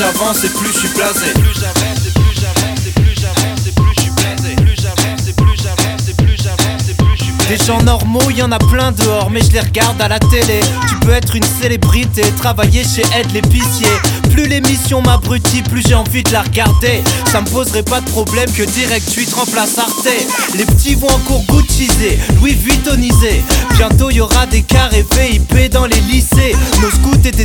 j'avance et plus je suis blasé. Plus j'avance et plus j'avance et plus j'avance et plus je suis blasé. Plus j'avance et plus j'avance et plus j'avance et plus je suis blasé. Des gens normaux, y en a plein dehors, mais je les regarde à la télé. Tu peux être une célébrité, travailler chez Ed l'épicier. Plus l'émission m'abrutit, plus j'ai envie de la regarder. Ça me poserait pas de problème que Direct 8 remplace Arte. Les petits vont encore Gucciser, Louis Vuittoniser. Bientôt y aura des carrés VIP dans les lycées. Nos scouts étaient